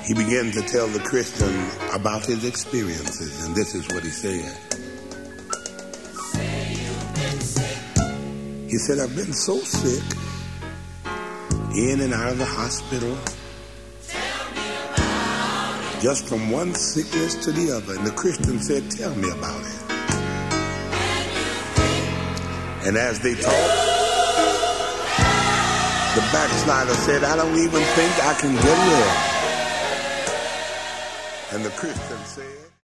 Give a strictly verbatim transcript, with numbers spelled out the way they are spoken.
he began to tell the Christian about his experiences, and this is what he said. He said, I've been so sick, in and out of the hospital, just from one sickness to the other. And the Christian said, tell me about it. And as they talked, the backslider said, I don't even think I can get well. And the Christian said,